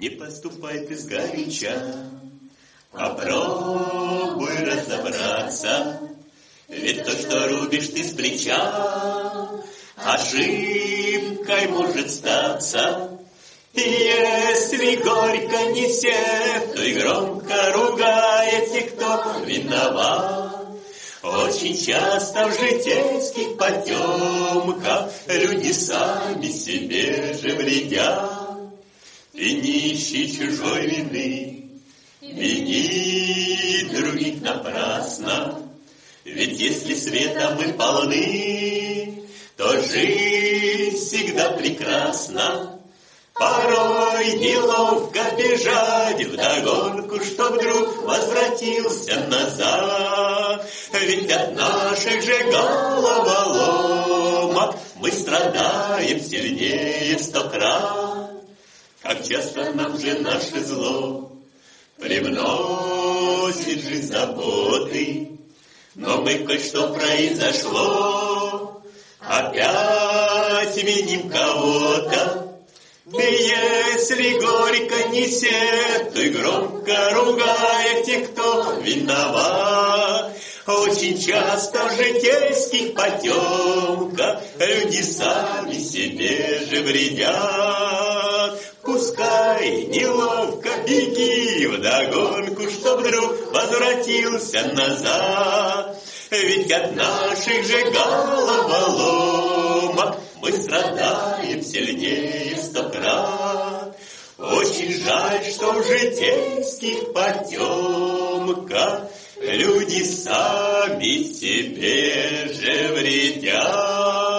Не поступай ты сгоряча, попробуй разобраться, ведь то, что рубишь ты с плеча, ошибкой может статься. Если горько несет, то и громко ругает тех, кто виноват. Очень часто в житейских потемках люди сами себе же вредят. И не ищи чужой вины, вини других напрасно. Ведь если светом мы полны, то жизнь всегда прекрасна. Порой неловко бежать вдогонку, что вдруг возвратился назад. Ведь от наших же головоломок мы страдаем сильнее 100 крат. Как часто нам же наше зло привносит жизнь заботы. Но мы кое-что произошло, опять виним кого-то. И если горько несет, то и громко ругает тех, кто виноват. Очень часто в житейских потемках люди сами себе же вредят. Пускай неловко беги вдогонку, что вдруг возвратился назад. Ведь от наших же головоломок мы страдаем сильнее 100 крат. Очень жаль, что в житейских потемках люди сами себе же вредят.